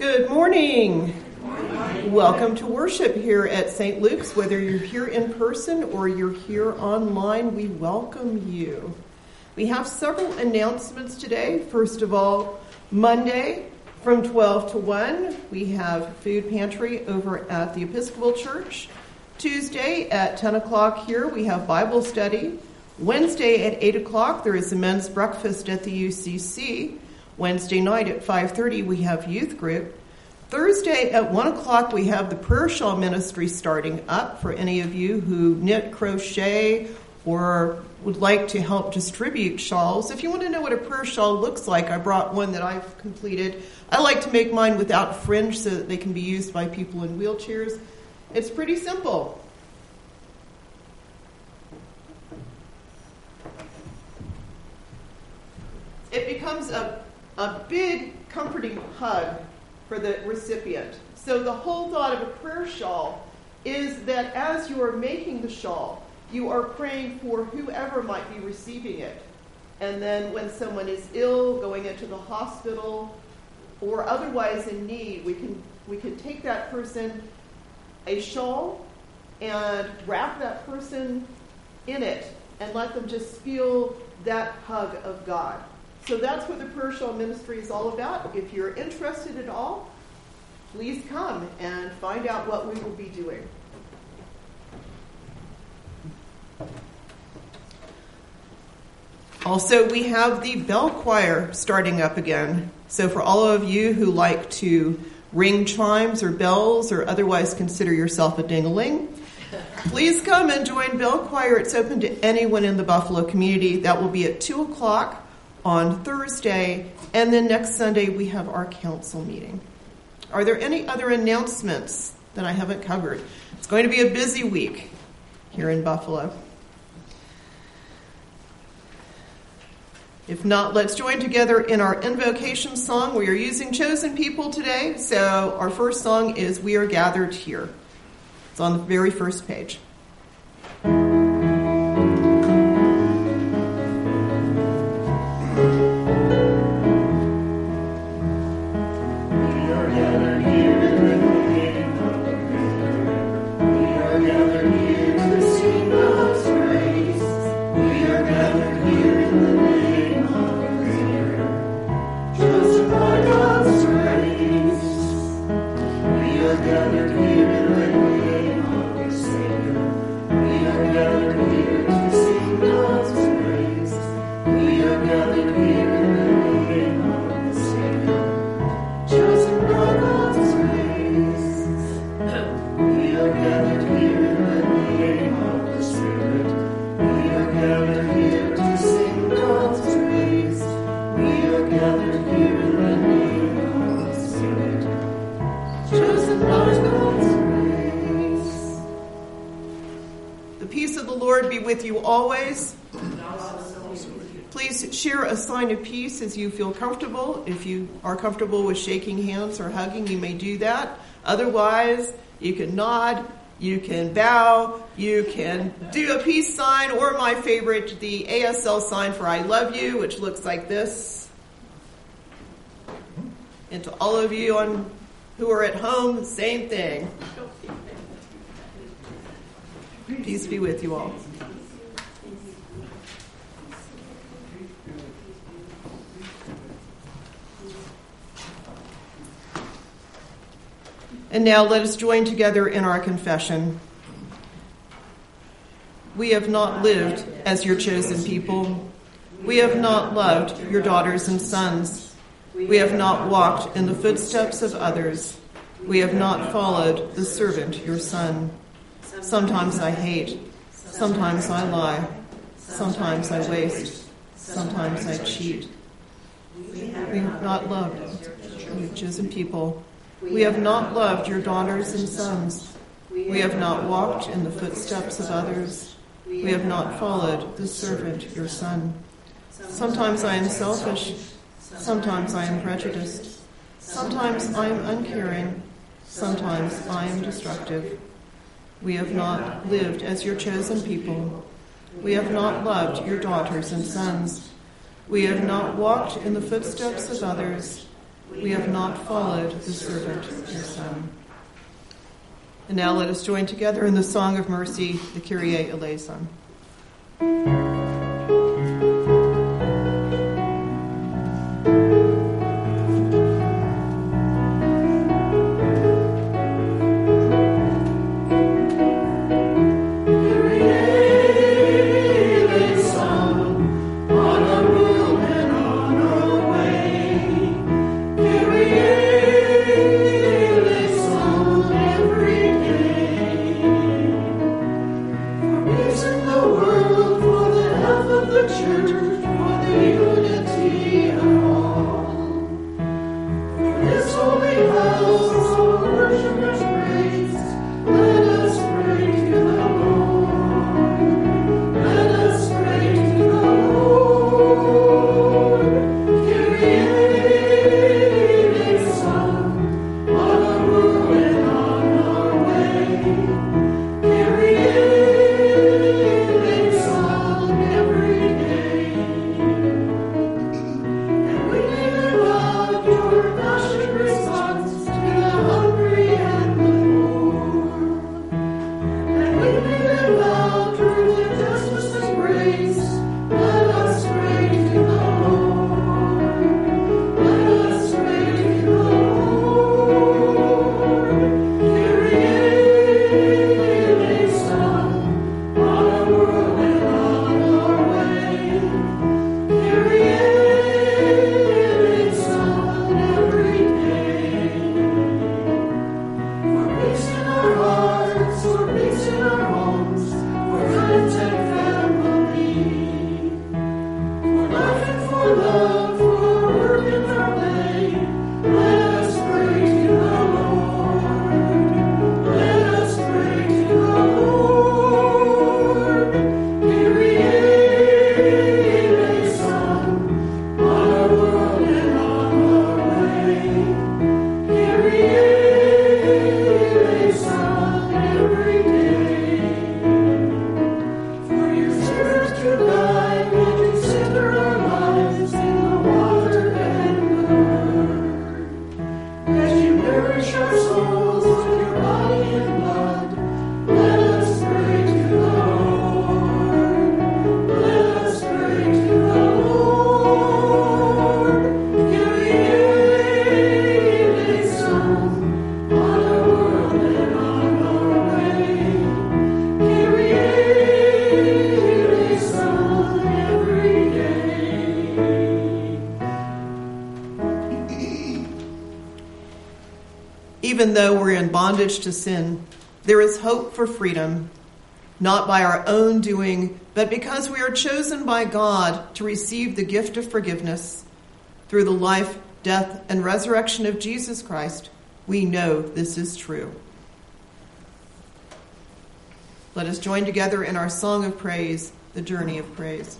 Good morning. Welcome to worship here at St. Luke's. Whether you're here in person or you're here online, we welcome you. We have several announcements today. First of all, Monday from 12 to 1, we have food pantry over at the Episcopal Church. Tuesday at 10 o'clock here, we have Bible study. Wednesday at 8 o'clock, there is a men's breakfast at the UCC. Wednesday night at 5:30, we have youth group. Thursday at 1 o'clock, we have the prayer shawl ministry starting up for any of you who knit, crochet, or would like to help distribute shawls. If you want to know what a prayer shawl looks like, I brought one that I've completed. I like to make mine without fringe so that they can be used by people in wheelchairs. It's pretty simple. It becomes a big comforting hug for the recipient. So the whole thought of a prayer shawl is that as you are making the shawl, you are praying for whoever might be receiving it. And then when someone is ill, going into the hospital, or otherwise in need, we can take that person a shawl and wrap that person in it and let them just feel that hug of God. So that's what the prayer shawl ministry is all about. If you're interested at all, please come and find out what we will be doing. Also, we have the bell choir starting up again. So for all of you who like to ring chimes or bells or otherwise consider yourself a ding-a-ling, please come and join bell choir. It's open to anyone in the Buffalo community. That will be at 2 o'clock on Thursday, and then next Sunday we have our council meeting. Are there any other announcements that I haven't covered? It's going to be a busy week here in Buffalo. If not, let's join together in our invocation song. We are using Chosen People today, so our first song is We Are Gathered Here. It's on the very first page. With you always. Please share a sign of peace as you feel comfortable. If you are comfortable with shaking hands or hugging, you may do that. Otherwise, you can nod, you can bow, you can do a peace sign, or my favorite, the ASL sign for I love you, which looks like this. And to all of you who are at home, same thing. Peace be with you all. And now let us join together in our confession. We have not lived as your chosen people. We have not loved your daughters and sons. We have not walked in the footsteps of others. We have not followed the servant, your son. Sometimes I hate. Sometimes I lie. Sometimes I waste. Sometimes I cheat. We have not loved your chosen people. We have not loved your daughters and sons. We have not walked in the footsteps of others. We have not followed the servant, your son. Sometimes I am selfish. Sometimes I am prejudiced. Sometimes I am uncaring. Sometimes I am destructive. We have not lived as your chosen people. We have not loved your daughters and sons. We have not walked in the footsteps of others. we have not followed the servant of your Son. And now let us join together in the Song of Mercy, the Kyrie eleison. Even though we're in bondage to sin, there is hope for freedom, not by our own doing, but because we are chosen by God to receive the gift of forgiveness. Through the life, death, and resurrection of Jesus Christ, we know this is true. Let us join together in our song of praise, the Journey of Praise.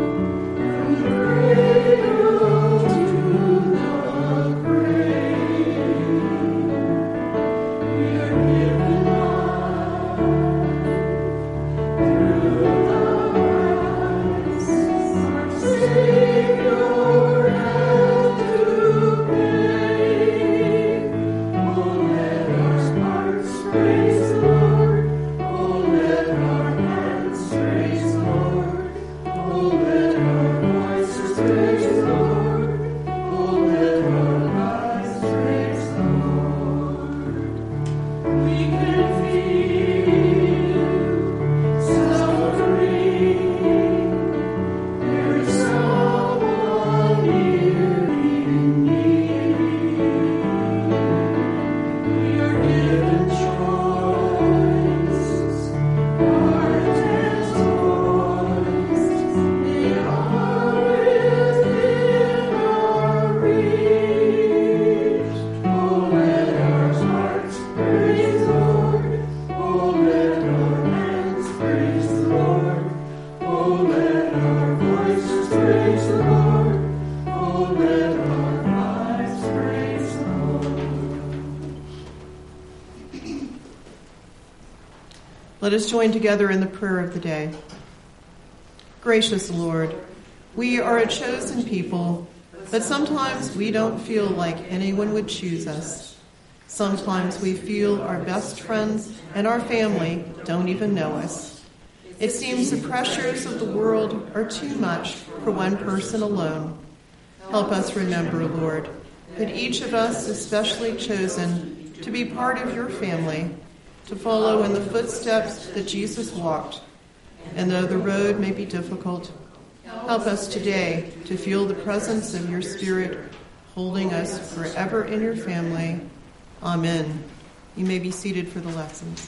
Praise Let us join together in the prayer of the day. Gracious Lord, we are a chosen people, but sometimes we don't feel like anyone would choose us. Sometimes we feel our best friends and our family don't even know us. It seems the pressures of the world are too much for one person alone. Help us remember, Lord, that each of us is specially chosen to be part of your family, to follow in the footsteps that Jesus walked. And though the road may be difficult, help us today to feel the presence of your Spirit holding us forever in your family. Amen. You may be seated for the lessons.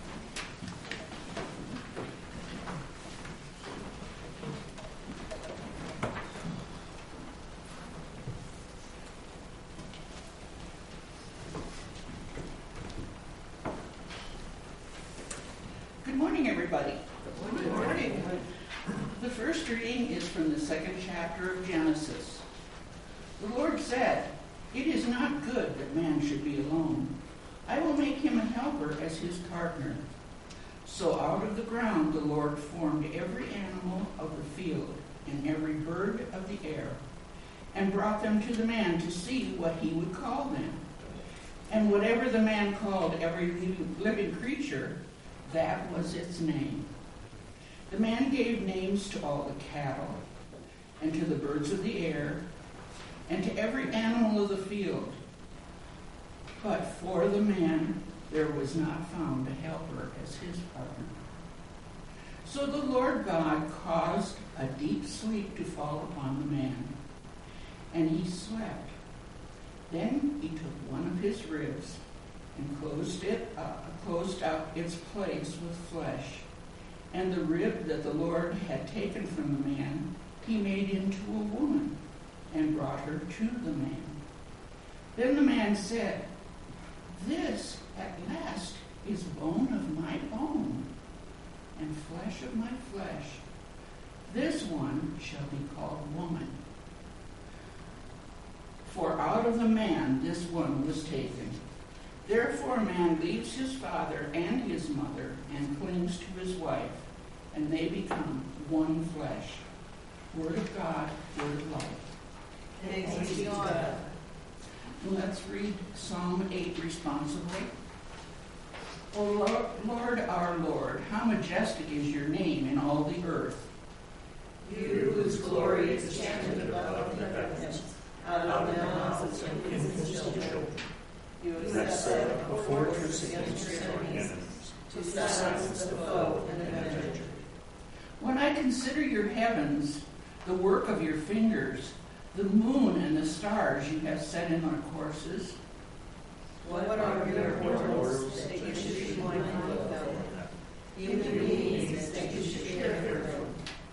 Good morning, everybody. Good morning. The first reading is from the second chapter of Genesis. The Lord said, "It is not good that man should be alone. I will make him a helper as his partner." So out of the ground the Lord formed every animal of the field and every bird of the air, and brought them to the man to see what he would call them. And whatever the man called every living creature, that was its name. The man gave names to all the cattle, and to the birds of the air, and to every animal of the field. But for the man there was not found a helper as his partner. So the Lord God caused a deep sleep to fall upon the man, and he slept. Then he took one of his ribs and closed out its place with flesh. And the rib that the Lord had taken from the man, he made into a woman and brought her to the man. Then the man said, "This at last is bone of my bone and flesh of my flesh. This one shall be called woman. For out of the man this one was taken. Therefore a man leaves his father and his mother and clings to his wife, and they become one flesh." Word of God, word of life. Thanks be to God. Let's read Psalm 8 responsibly. O Lord, our Lord, how majestic is your name in all the earth. You whose glory is chanted above the heavens, out of the mouths of infants and children. You have set up a fortress against your enemies, to silence the foe and avenger. When I consider your heavens, the work of your fingers, the moon and the stars you have set in their courses. What are your mortals that you should be mindful of them? Human beings that you should care for them.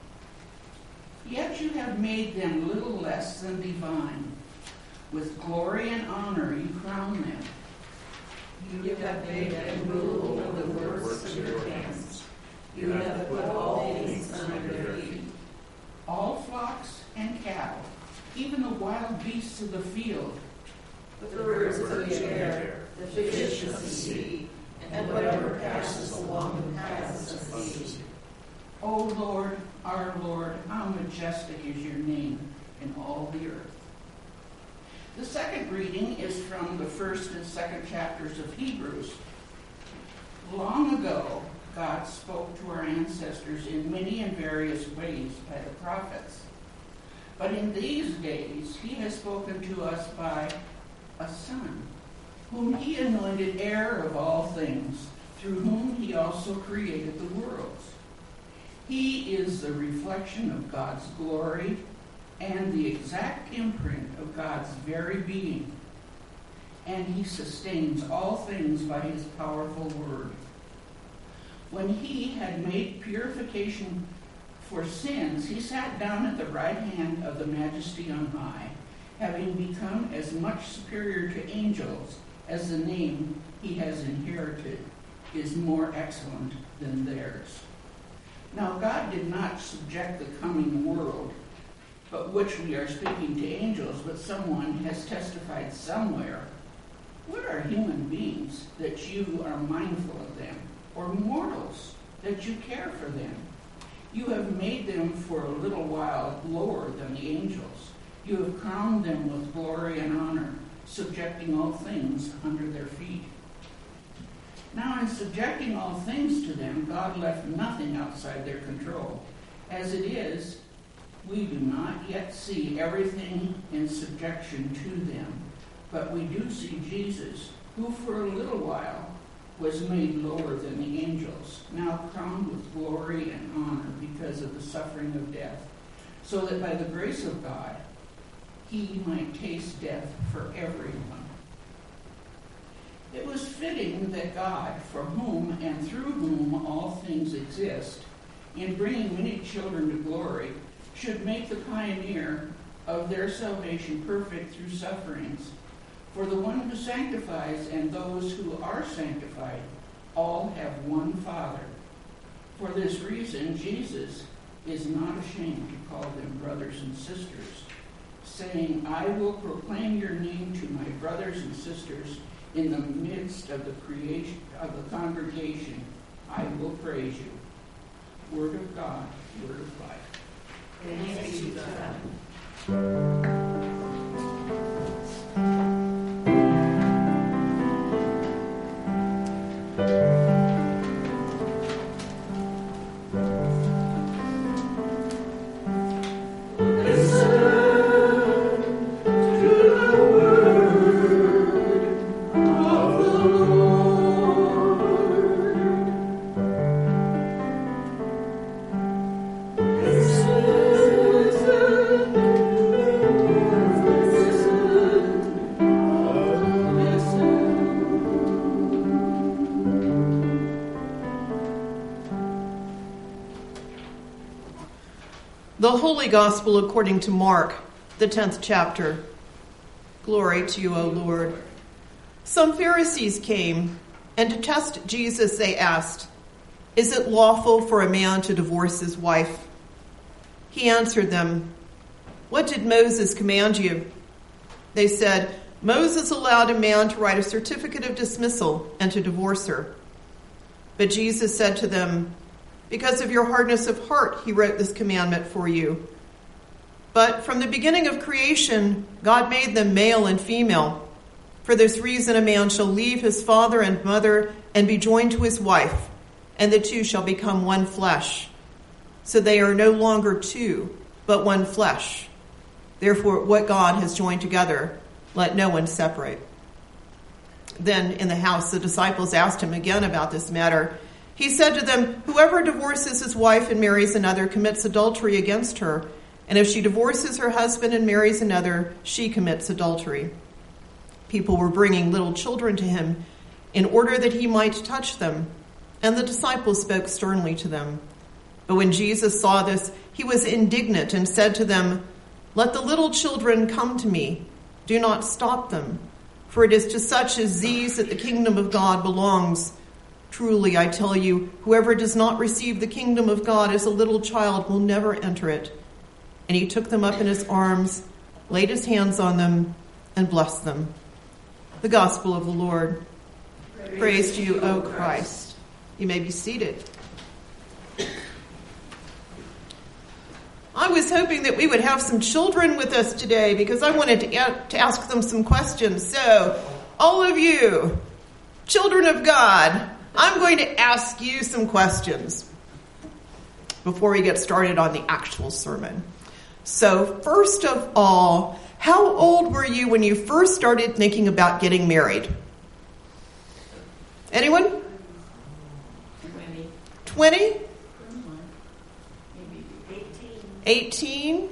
Yet you have made them little less than divine. With glory and honor you crown them. You have made them rule over the works of your hands. You have put all things under their feet. All flocks and cattle, even the wild beasts of the field, The birds of the air, the fish of the sea, and whatever passes along the paths of the sea. O Lord, our Lord, how majestic is your name in all the earth. The second reading is from the first and second chapters of Hebrews. Long ago, God spoke to our ancestors in many and various ways by the prophets. But in these days, he has spoken to us by a Son, whom he anointed heir of all things, through whom he also created the worlds. He is the reflection of God's glory and the exact imprint of God's very being. And he sustains all things by his powerful word. When he had made purification for sins, he sat down at the right hand of the Majesty on high, having become as much superior to angels as the name he has inherited is more excellent than theirs. Now God did not subject the coming world, but which we are speaking to angels, but someone has testified somewhere. What are human beings that you are mindful of them? or mortals, that you care for them? You have made them for a little while lower than the angels. You have crowned them with glory and honor, subjecting all things under their feet. Now, in subjecting all things to them, God left nothing outside their control. As it is, we do not yet see everything in subjection to them, but we do see Jesus, who for a little while was made lower than the angels, now crowned with glory and honor because of the suffering of death, so that by the grace of God, he might taste death for everyone. It was fitting that God, for whom and through whom all things exist, in bringing many children to glory, should make the pioneer of their salvation perfect through sufferings. For the one who sanctifies and those who are sanctified all have one Father. For this reason, Jesus is not ashamed to call them brothers and sisters, saying, I will proclaim your name to my brothers and sisters in the midst of the congregation. I will praise you. Word of God, word of life. Thanks be to God. The Holy Gospel according to Mark, the 10th chapter. Glory to you, O Lord. Some Pharisees came, and to test Jesus they asked, Is it lawful for a man to divorce his wife? He answered them, What did Moses command you? They said, Moses allowed a man to write a certificate of dismissal and to divorce her. But Jesus said to them, Because of your hardness of heart, he wrote this commandment for you. But from the beginning of creation, God made them male and female. For this reason, a man shall leave his father and mother and be joined to his wife, and the two shall become one flesh. So they are no longer two, but one flesh. Therefore, what God has joined together, let no one separate. Then in the house, the disciples asked him again about this matter. He said to them, Whoever divorces his wife and marries another commits adultery against her. And if she divorces her husband and marries another, she commits adultery. People were bringing little children to him in order that he might touch them. And the disciples spoke sternly to them. But when Jesus saw this, he was indignant and said to them, Let the little children come to me. Do not stop them. For it is to such as these that the kingdom of God belongs. Truly, I tell you, whoever does not receive the kingdom of God as a little child will never enter it. And he took them up in his arms, laid his hands on them, and blessed them. The gospel of the Lord. Praise to you, O Christ. You may be seated. I was hoping that we would have some children with us today because I wanted to ask them some questions. So, all of you, children of God, I'm going to ask you some questions before we get started on the actual sermon. So, first of all, how old were you when you first started thinking about getting married? Anyone? 20. 20? Maybe 18. 18?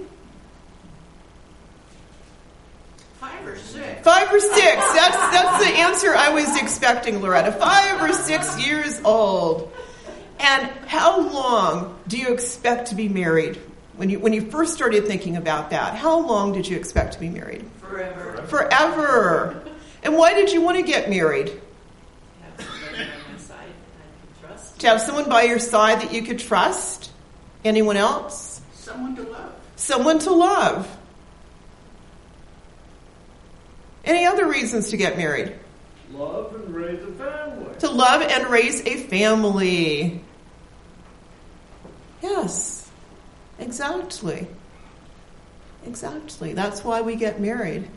5 or 6. 5 or 6. That's the answer I was expecting, Loretta. 5 or 6 years old. And how long do you expect to be married? When you first started thinking about that, how long did you expect to be married? Forever. Forever. And why did you want to get married? Have somebody by my side that I can trust. To have someone by your side that you could trust? Anyone else? Someone to love. Someone to love. Any other reasons to get married? Love and raise a family. To love and raise a family. Yes, exactly. Exactly. That's why we get married.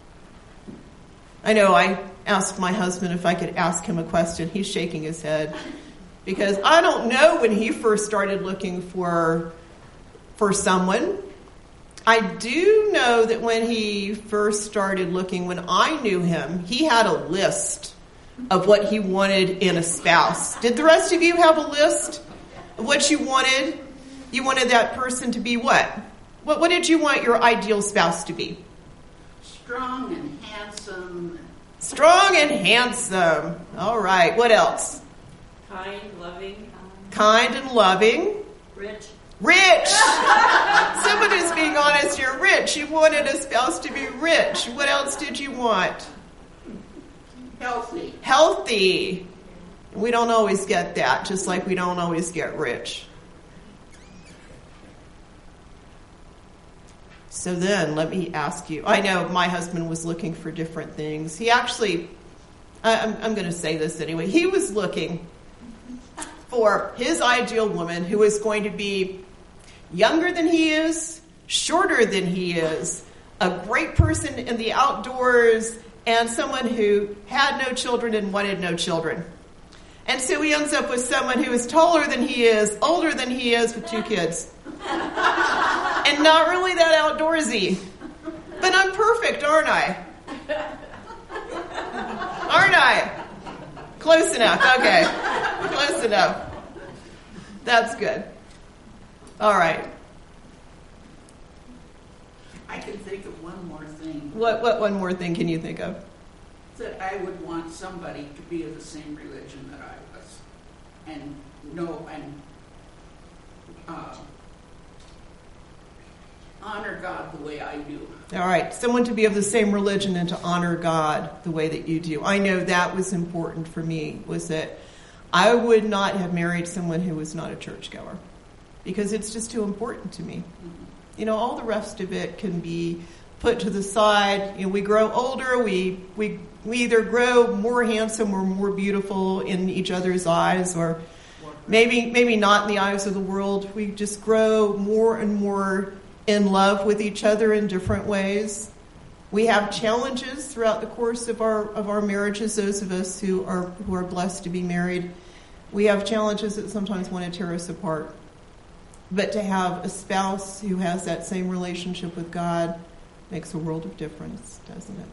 I know I asked my husband if I could ask him a question. He's shaking his head. Because I don't know when he first started looking for someone. I do know that when he first started looking, when I knew him, he had a list of what he wanted in a spouse. Did the rest of you have a list of what you wanted? You wanted that person to be what? What did you want your ideal spouse to be? Strong and handsome. Strong and handsome. All right. What else? Kind, loving. Kind and loving. Rich. Rich! Someone who's being honest here. Rich. You wanted a spouse to be rich. What else did you want? Healthy. Healthy. We don't always get that, just like we don't always get rich. So then, let me ask you. I know my husband was looking for different things. He actually, I'm going to say this anyway. He was looking for his ideal woman who is going to be younger than he is, shorter than he is, a great person in the outdoors, and someone who had no children and wanted no children. And so he ends up with someone who is taller than he is, older than he is, with 2 kids. And not really that outdoorsy. But I'm perfect, aren't I? Aren't I? Close enough. Okay. Close enough. That's good. All right. I can think of one more thing. What one more thing can you think of? That I would want somebody to be of the same religion that I was. And honor God the way I do. All right. Someone to be of the same religion and to honor God the way that you do. I know that was important for me, was that I would not have married someone who was not a churchgoer because it's just too important to me. Mm-hmm. You know, all the rest of it can be put to the side. You know, we grow older, we either grow more handsome or more beautiful in each other's eyes, or maybe not in the eyes of the world. We just grow more and more in love with each other in different ways. We have challenges throughout the course of our marriages. Those of us who are blessed to be married, we have challenges that sometimes want to tear us apart. But to have a spouse who has that same relationship with God makes a world of difference, doesn't it?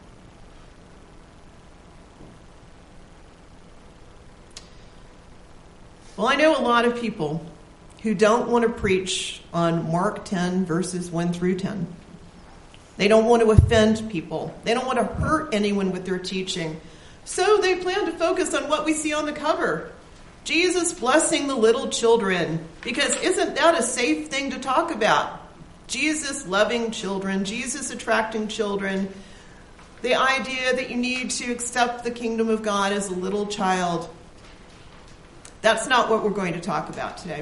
Well, I know a lot of people who don't want to preach on Mark 10, verses 1 through 10. They don't want to offend people. They don't want to hurt anyone with their teaching. So they plan to focus on what we see on the cover. Jesus blessing the little children. Because isn't that a safe thing to talk about? Jesus loving children. Jesus attracting children. The idea that you need to accept the kingdom of God as a little child. That's not what we're going to talk about today.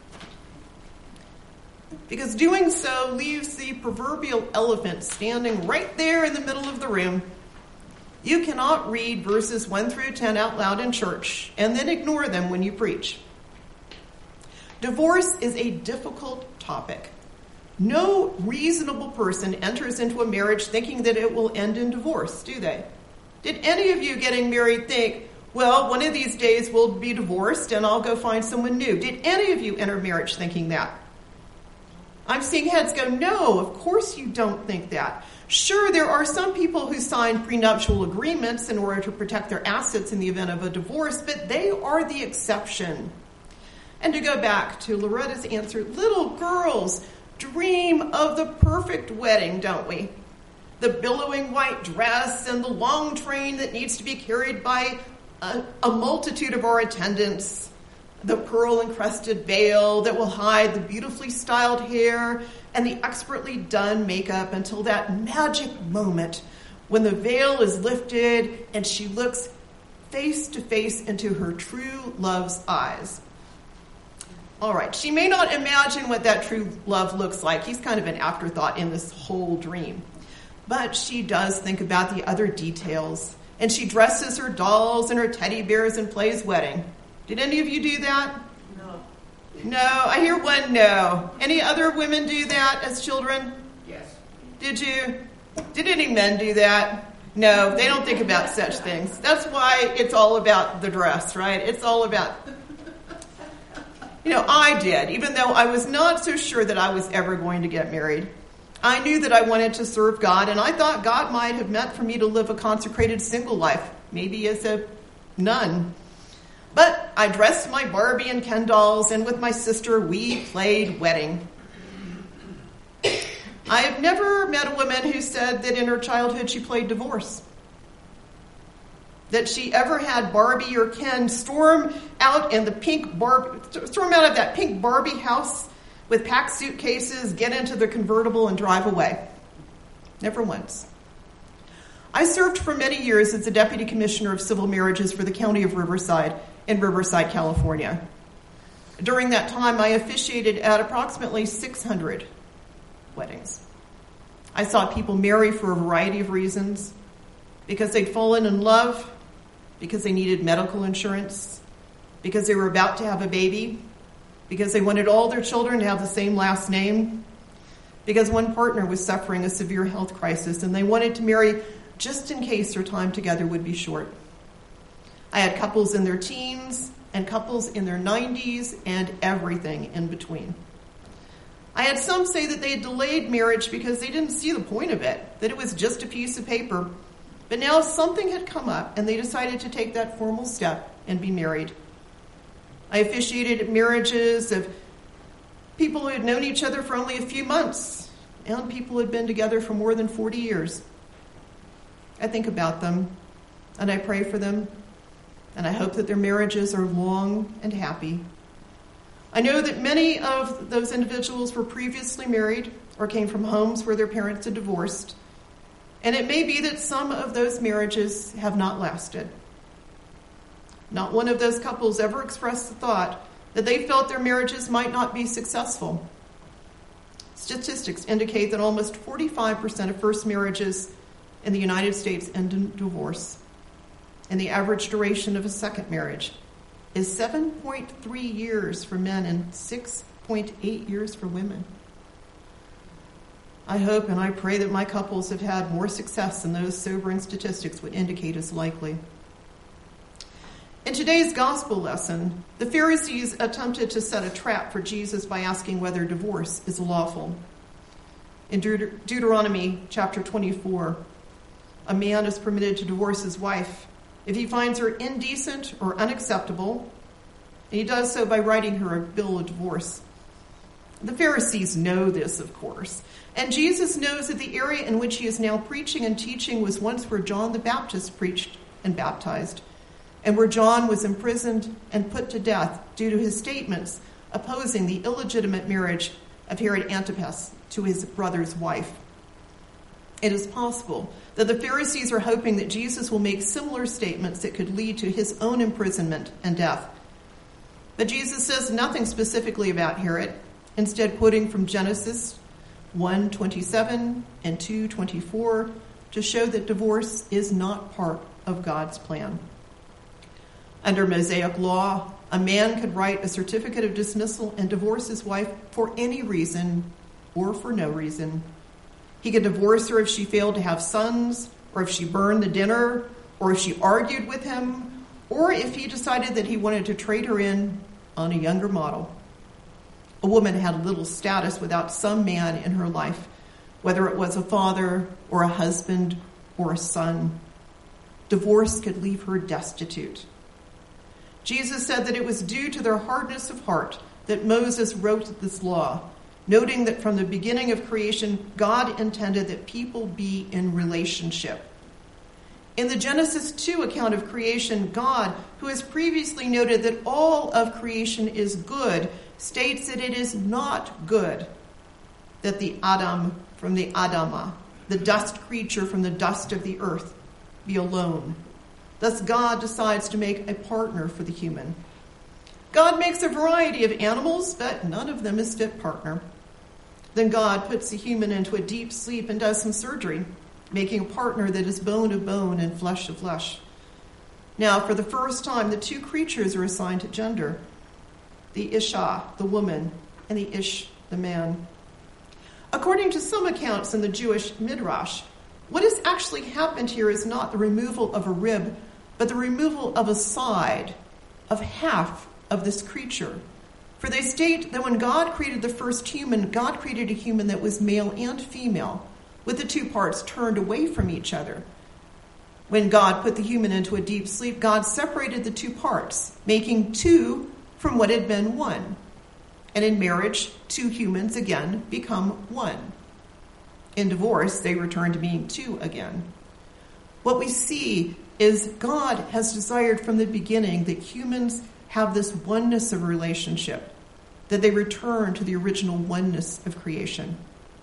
Because doing so leaves the proverbial elephant standing right there in the middle of the room. You cannot read verses 1 through 10 out loud in church and then ignore them when you preach. Divorce is a difficult topic. No reasonable person enters into a marriage thinking that it will end in divorce, do they? Did any of you getting married think, well, one of these days we'll be divorced and I'll go find someone new? Did any of you enter marriage thinking that? I'm seeing heads go, no, of course you don't think that. Sure, there are some people who sign prenuptial agreements in order to protect their assets in the event of a divorce, but they are the exception. And to go back to Loretta's answer, little girls dream of the perfect wedding, don't we? The billowing white dress and the long train that needs to be carried by a multitude of our attendants. The pearl-encrusted veil that will hide the beautifully styled hair and the expertly done makeup until that magic moment when the veil is lifted and she looks face to face into her true love's eyes. All right, she may not imagine what that true love looks like. He's kind of an afterthought in this whole dream. But she does think about the other details and she dresses her dolls and her teddy bears and plays wedding. Did any of you do that? No, I hear one no. Any other women do that as children? Yes. Did you? Did any men do that? No, they don't think about such things. That's why it's all about the dress, right? It's all about... I did, even though I was not so sure that I was ever going to get married. I knew that I wanted to serve God, and I thought God might have meant for me to live a consecrated single life, maybe as a nun. But I dressed my Barbie and Ken dolls, and with my sister, we played wedding. I have never met a woman who said that in her childhood she played divorce. That she ever had Barbie or Ken storm out of that pink Barbie house with packed suitcases, get into the convertible, and drive away. Never once. I served for many years as the Deputy Commissioner of Civil Marriages for the County of Riverside in Riverside, California. During that time, I officiated at approximately 600 weddings. I saw people marry for a variety of reasons, because they'd fallen in love, because they needed medical insurance, because they were about to have a baby, because they wanted all their children to have the same last name, because one partner was suffering a severe health crisis and they wanted to marry just in case their time together would be short. I had couples in their teens and couples in their 90s and everything in between. I had some say that they had delayed marriage because they didn't see the point of it, that it was just a piece of paper. But now something had come up and they decided to take that formal step and be married. I officiated marriages of people who had known each other for only a few months and people who had been together for more than 40 years. I think about them and I pray for them and I hope that their marriages are long and happy. I know that many of those individuals were previously married or came from homes where their parents had divorced. And it may be that some of those marriages have not lasted. Not one of those couples ever expressed the thought that they felt their marriages might not be successful. Statistics indicate that almost 45% of first marriages in the United States end in divorce. And the average duration of a second marriage is 7.3 years for men and 6.8 years for women. I hope and I pray that my couples have had more success than those sobering statistics would indicate is likely. In today's gospel lesson, the Pharisees attempted to set a trap for Jesus by asking whether divorce is lawful. In Deuteronomy chapter 24, a man is permitted to divorce his wife if he finds her indecent or unacceptable, and he does so by writing her a bill of divorce. The Pharisees know this, of course, and Jesus knows that the area in which he is now preaching and teaching was once where John the Baptist preached and baptized, and where John was imprisoned and put to death due to his statements opposing the illegitimate marriage of Herod Antipas to his brother's wife. It is possible that the Pharisees are hoping that Jesus will make similar statements that could lead to his own imprisonment and death. But Jesus says nothing specifically about Herod, instead quoting from Genesis 1:27 and 2:24 to show that divorce is not part of God's plan. Under Mosaic law, a man could write a certificate of dismissal and divorce his wife for any reason or for no reason. He could divorce her if she failed to have sons, or if she burned the dinner, or if she argued with him, or if he decided that he wanted to trade her in on a younger model. A woman had little status without some man in her life, whether it was a father or a husband or a son. Divorce could leave her destitute. Jesus said that it was due to their hardness of heart that Moses wrote this law, noting that from the beginning of creation, God intended that people be in relationship. In the Genesis 2 account of creation, God, who has previously noted that all of creation is good, states that it is not good that the Adam from the Adamah, the dust creature from the dust of the earth, be alone. Thus God decides to make a partner for the human. God makes a variety of animals, but none of them is fit partner. Then God puts the human into a deep sleep and does some surgery. making a partner that is bone of bone and flesh of flesh. Now, for the first time, the two creatures are assigned to gender. The Isha, the woman, and the Ish, the man. According to some accounts in the Jewish Midrash, what has actually happened here is not the removal of a rib, but the removal of a side, of half of this creature. For they state that when God created the first human, God created a human that was male and female, with the two parts turned away from each other. When God put the human into a deep sleep, God separated the two parts, making two from what had been one. And in marriage, two humans again become one. In divorce, they return to being two again. What we see is God has desired from the beginning that humans have this oneness of relationship, that they return to the original oneness of creation.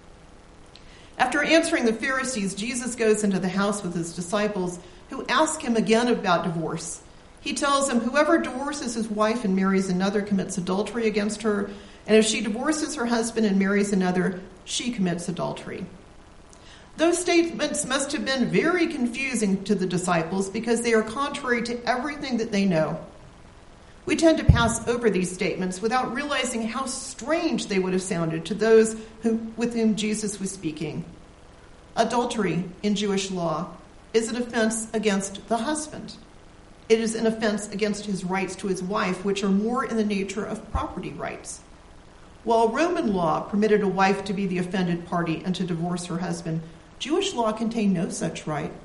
After answering the Pharisees, Jesus goes into the house with his disciples, who ask him again about divorce. He tells them, whoever divorces his wife and marries another commits adultery against her, and if she divorces her husband and marries another, she commits adultery. Those statements must have been very confusing to the disciples because they are contrary to everything that they know. We tend to pass over these statements without realizing how strange they would have sounded to those with whom Jesus was speaking. Adultery in Jewish law is an offense against the husband. It is an offense against his rights to his wife, which are more in the nature of property rights. While Roman law permitted a wife to be the offended party and to divorce her husband, Jewish law contained no such right.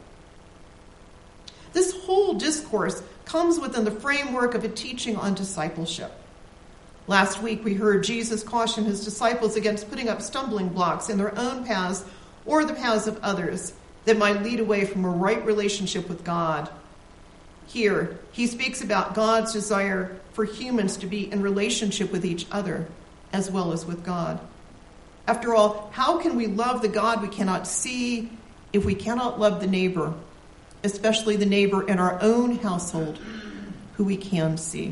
This whole discourse comes within the framework of a teaching on discipleship. Last week, we heard Jesus caution his disciples against putting up stumbling blocks in their own paths or the paths of others that might lead away from a right relationship with God. Here, he speaks about God's desire for humans to be in relationship with each other as well as with God. After all, how can we love the God we cannot see if we cannot love the neighbor, especially the neighbor in our own household who we can see?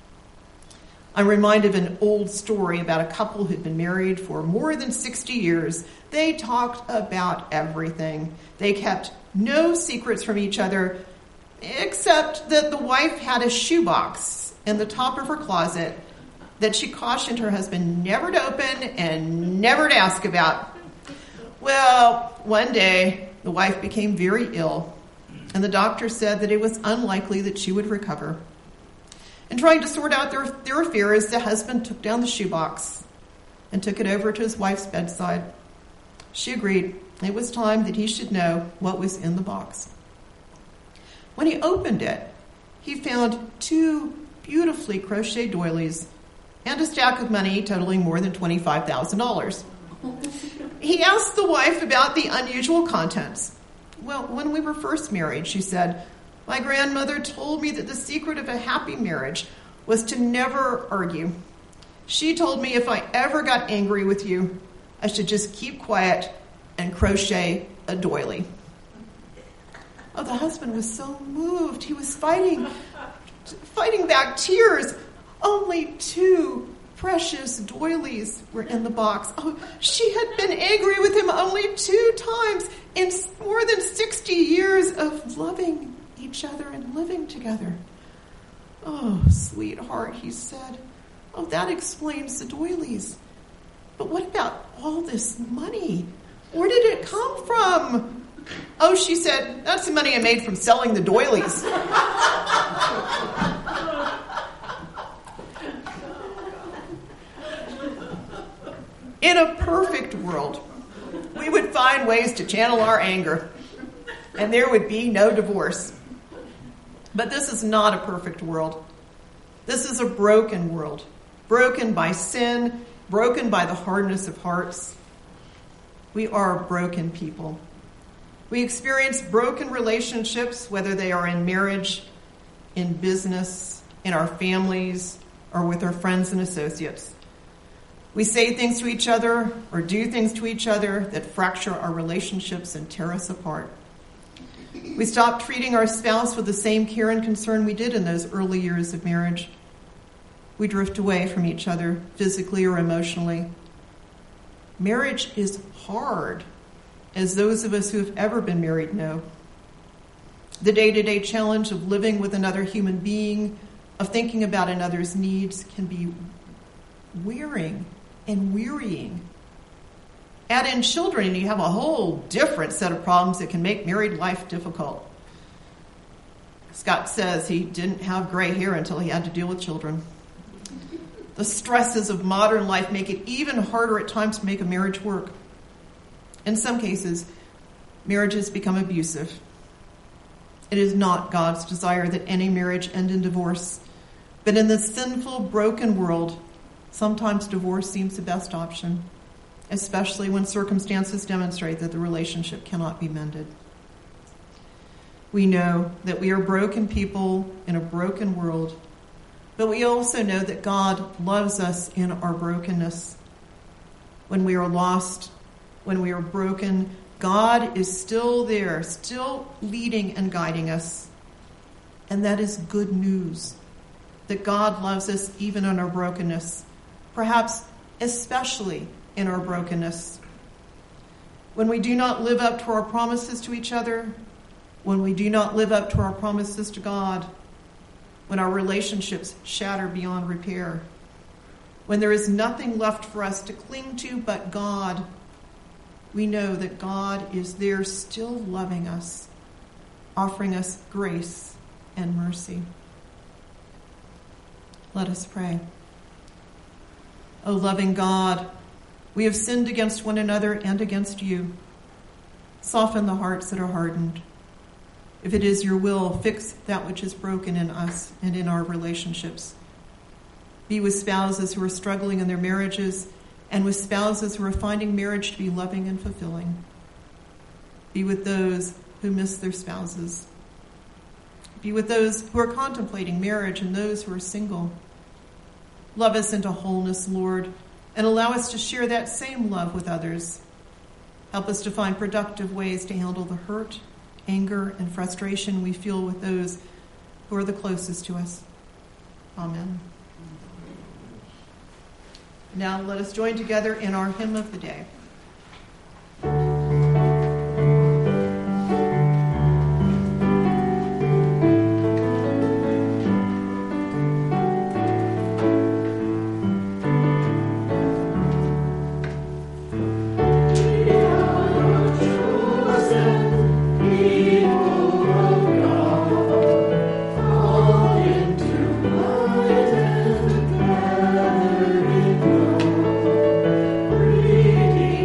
I'm reminded of an old story about a couple who'd been married for more than 60 years. They talked about everything. They kept no secrets from each other, except that the wife had a shoebox in the top of her closet that she cautioned her husband never to open and never to ask about. Well, one day, the wife became very ill, and the doctor said that it was unlikely that she would recover. In trying to sort out their affairs, the husband took down the shoebox and took it over to his wife's bedside. She agreed it was time that he should know what was in the box. When he opened it, he found 2 beautifully crocheted doilies and a stack of money totaling more than $25,000. He asked the wife about the unusual contents. Well, when we were first married, she said, my grandmother told me that the secret of a happy marriage was to never argue. She told me if I ever got angry with you, I should just keep quiet and crochet a doily. Oh, the husband was so moved. He was fighting back tears. Only 2 precious doilies were in the box. Oh, she had been angry with him only 2 times in more than 60 years of loving each other and living together. Oh, sweetheart, he said. Oh, that explains the doilies. But what about all this money? Where did it come from? Oh, she said, that's the money I made from selling the doilies. In a perfect world, we would find ways to channel our anger, and there would be no divorce. But this is not a perfect world. This is a broken world, broken by sin, broken by the hardness of hearts. We are broken people. We experience broken relationships, whether they are in marriage, in business, in our families, or with our friends and associates. We say things to each other or do things to each other that fracture our relationships and tear us apart. We stop treating our spouse with the same care and concern we did in those early years of marriage. We drift away from each other physically or emotionally. Marriage is hard. as those of us who have ever been married know. The day-to-day challenge of living with another human being, of thinking about another's needs, can be wearing and wearying. Add in children, and you have a whole different set of problems that can make married life difficult. Scott says he didn't have gray hair until he had to deal with children. The stresses of modern life make it even harder at times to make a marriage work. In some cases, marriages become abusive. It is not God's desire that any marriage end in divorce. But in this sinful, broken world, sometimes divorce seems the best option, especially when circumstances demonstrate that the relationship cannot be mended. We know that we are broken people in a broken world, but we also know that God loves us in our brokenness. When we are lost, when we are broken, God is still there, still leading and guiding us. And that is good news, that God loves us even in our brokenness, perhaps especially in our brokenness. When we do not live up to our promises to each other, when we do not live up to our promises to God, when our relationships shatter beyond repair, when there is nothing left for us to cling to but God, we know that God is there still loving us, offering us grace and mercy. Let us pray. O loving God, we have sinned against one another and against you. Soften the hearts that are hardened. If it is your will, fix that which is broken in us and in our relationships. Be with spouses who are struggling in their marriages and with spouses who are finding marriage to be loving and fulfilling. Be with those who miss their spouses. Be with those who are contemplating marriage and those who are single. Love us into wholeness, Lord, and allow us to share that same love with others. Help us to find productive ways to handle the hurt, anger, and frustration we feel with those who are the closest to us. Amen. Now let us join together in our hymn of the day. Redeemed.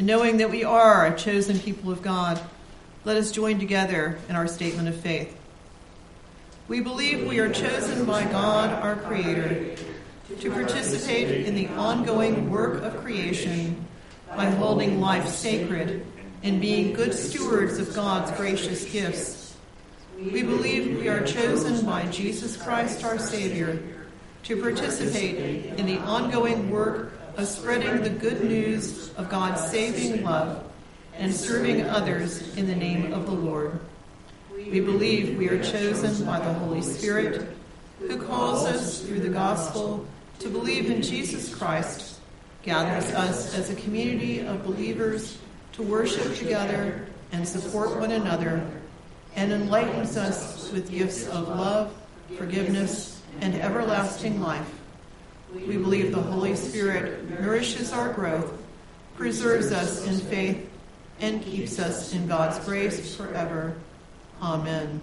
And knowing that we are a chosen people of God, let us join together in our statement of faith. We believe we are chosen by God, our Creator, to participate in the ongoing work of creation by holding life sacred and being good stewards of God's gracious gifts. We believe we are chosen by Jesus Christ, our Savior, to participate in the ongoing work of spreading the good news of God's saving love and serving others in the name of the Lord. We believe we are chosen by the Holy Spirit, who calls us through the gospel to believe in Jesus Christ, gathers us as a community of believers to worship together and support one another, and enlightens us with gifts of love, forgiveness, and everlasting life. We believe the Holy Spirit nourishes our growth, preserves us in faith, and keeps us in God's grace forever. Amen.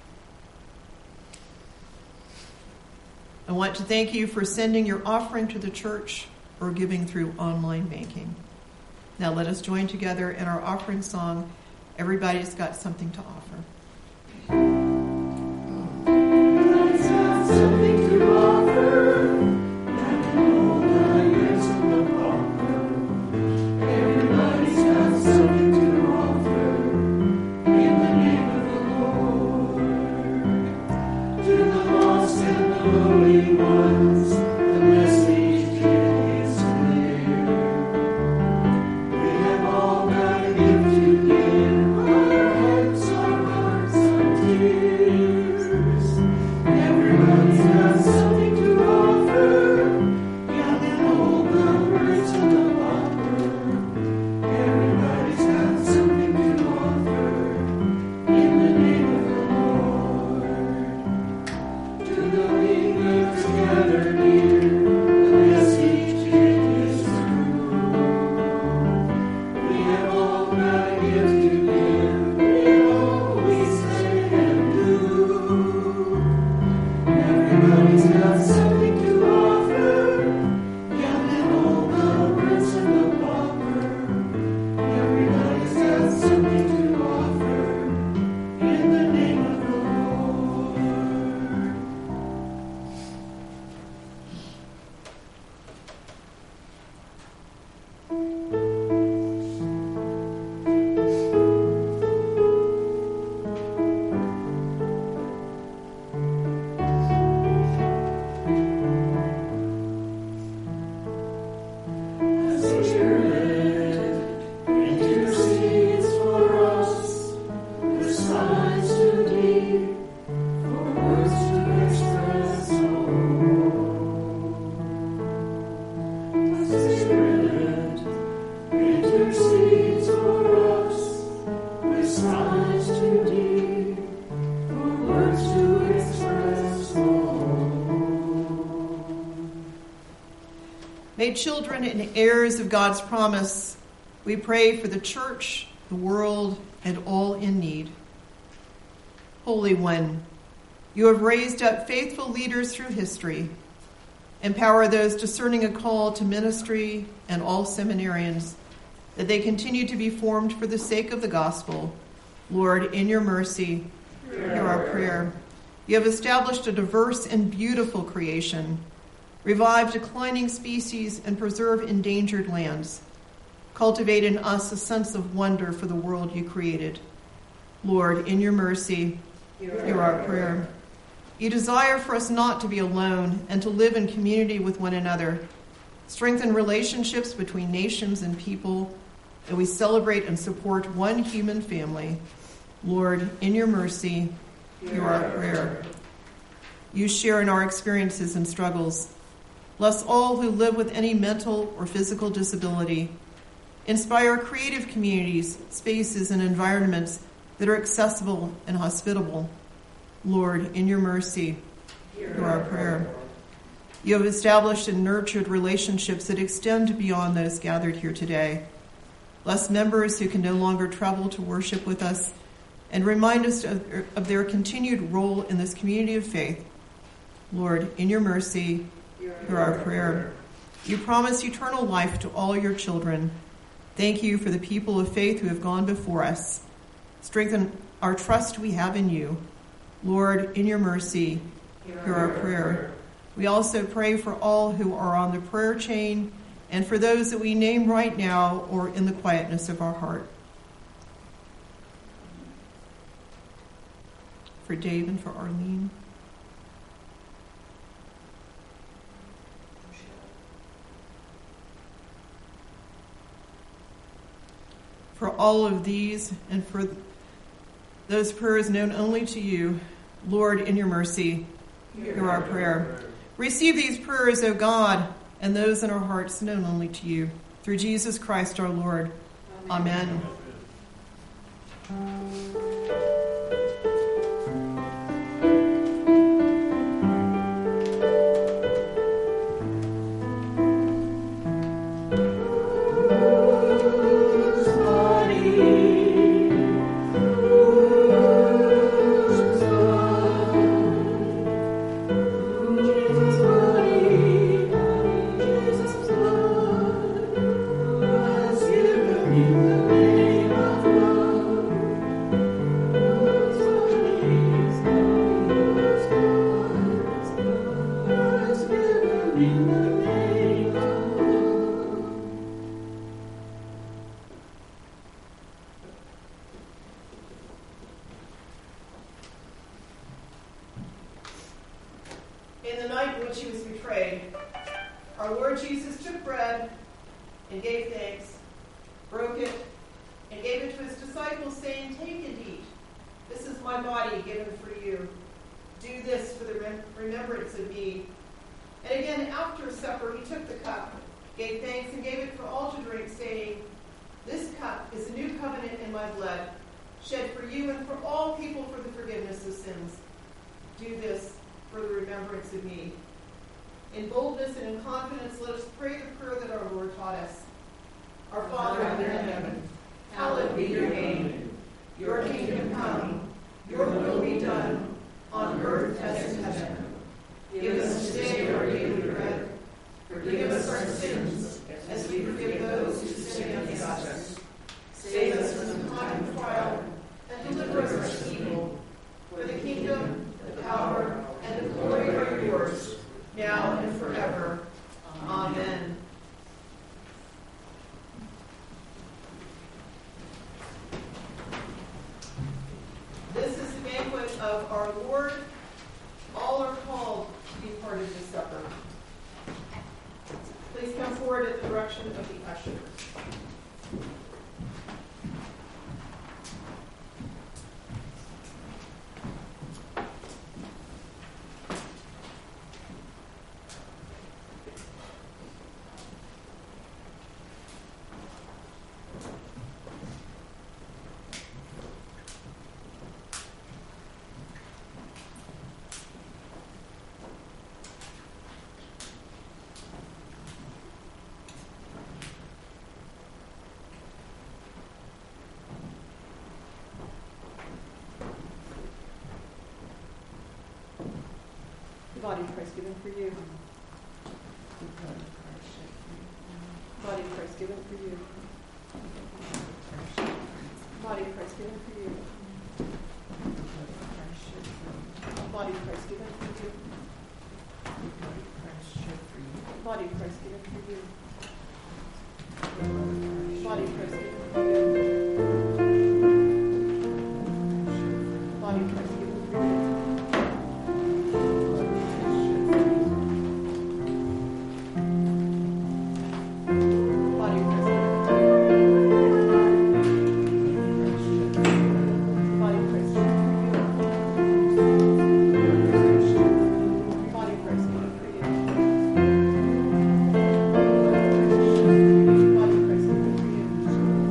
I want to thank you for sending your offering to the church or giving through online banking. Now let us join together in our offering song, Everybody's Got Something to Offer. Made children and heirs of God's promise, we pray for the church, the world, and all in need. Holy One, you have raised up faithful leaders through history. Empower those discerning a call to ministry and all seminarians, that they continue to be formed for the sake of the gospel. Lord, in your mercy, hear our prayer. You have established a diverse and beautiful creation. Revive declining species and preserve endangered lands. Cultivate in us a sense of wonder for the world you created. Lord, in your mercy, hear our prayer. You desire for us not to be alone and to live in community with one another. Strengthen relationships between nations and people, that we celebrate and support one human family. Lord, in your mercy, hear our prayer. You share in our experiences and struggles. Bless all who live with any mental or physical disability. Inspire creative communities, spaces, and environments that are accessible and hospitable. Lord, in your mercy, hear our prayer. You have established and nurtured relationships that extend beyond those gathered here today. Bless members who can no longer travel to worship with us, and remind us of their continued role in this community of faith. Lord, in your mercy, hear our prayer. You promise eternal life to all your children. Thank you for the people of faith who have gone before us. Strengthen our trust we have in you. Lord, in your mercy, hear our prayer. We also pray for all who are on the prayer chain and for those that we name right now or in the quietness of our heart. For Dave and for Arlene. For all of these and for those prayers known only to you, Lord, in your mercy, hear our prayer. Receive these prayers, O God, and those in our hearts known only to you. Through Jesus Christ our Lord. Amen. In the night in which he was betrayed, our Lord Jesus took bread and gave thanks, broke it, and gave it to his disciples, saying, "Take and eat. This is my body given for you. Do this for the remembrance of me." And again, after supper, he took the cup, gave thanks, and gave it for all to drink, saying, "This cup is a new covenant in my blood, shed for you and for all people for the forgiveness of sins. Do this for the remembrance of me." In boldness and in confidence, let us pray the prayer that our Lord taught us. Our Father in heaven, hallowed be your name. Your kingdom come, your will be done, on earth as in heaven. Give us today our daily bread. Forgive us our sins, as we forgive those who sin against us. Save us from the time of trial, and deliver us from evil. For the kingdom, the power, and the glory are yours, now and forever. Amen. This is the banquet of our Lord. All are called to be part of this supper. Please come forward at the direction of the ushers. Body of Christ given for you. Body of Christ given for you. Body of Christ given for you. Body of Christ given for you. Body of Christ given for you. Body of Christ given for you. Body of Christ given for you. Body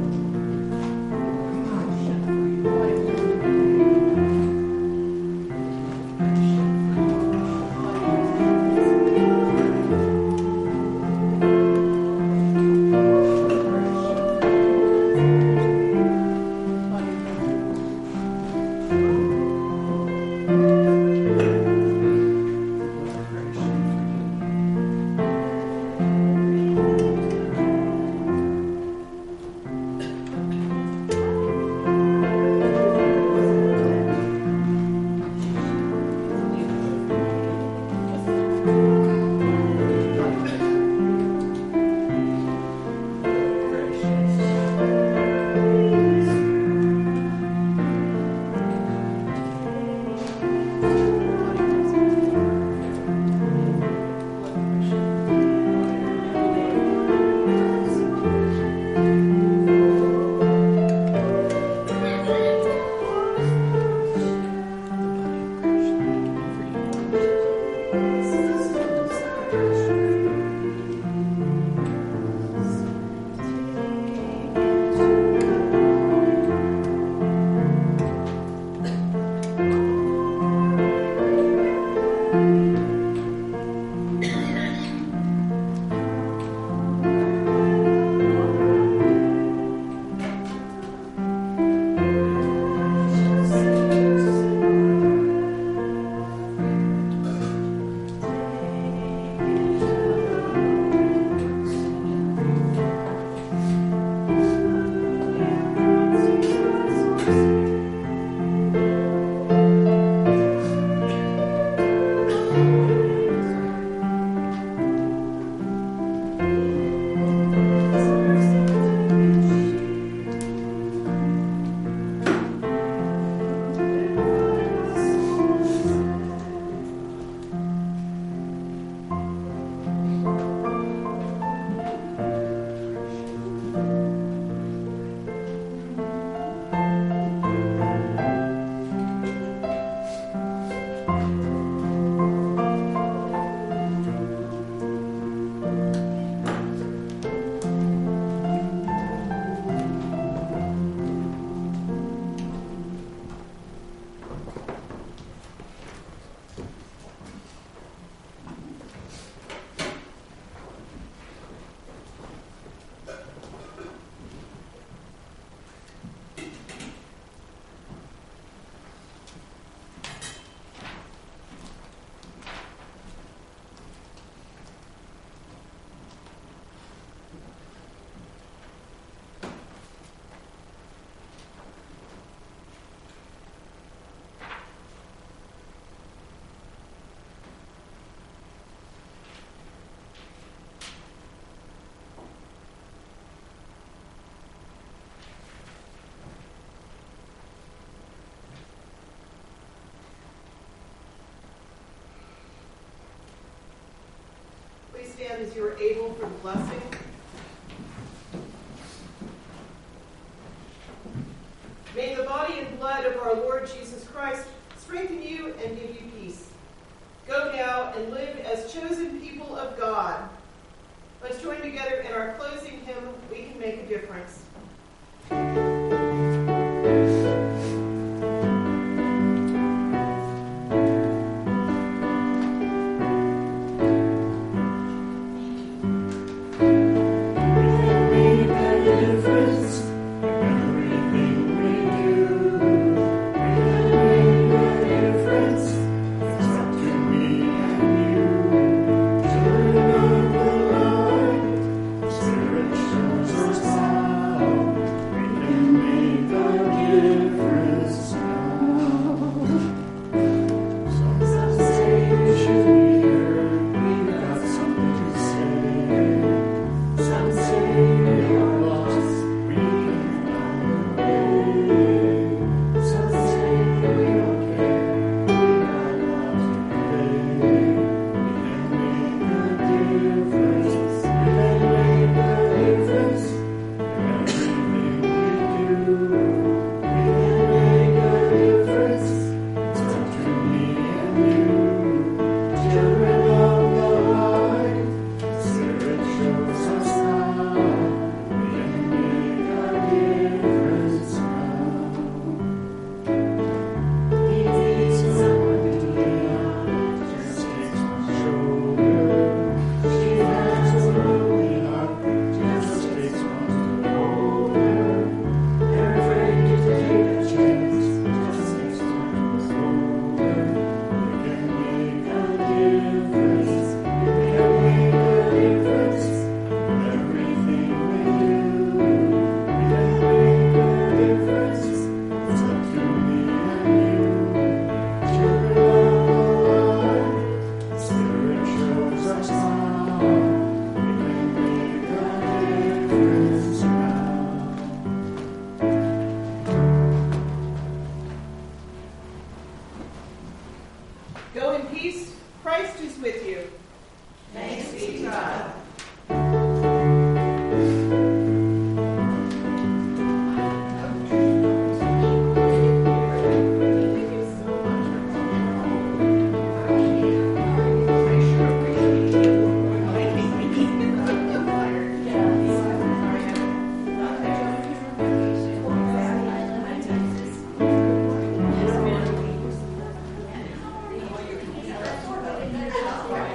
stand as you are able for the blessing. May the body and blood of our Lord Jesus Christ strengthen you and give you peace. Go now and live as chosen people of God. Let's join together in our closing hymn, We Can Make a Difference. Go in peace. Christ is with you. Thanks be to God.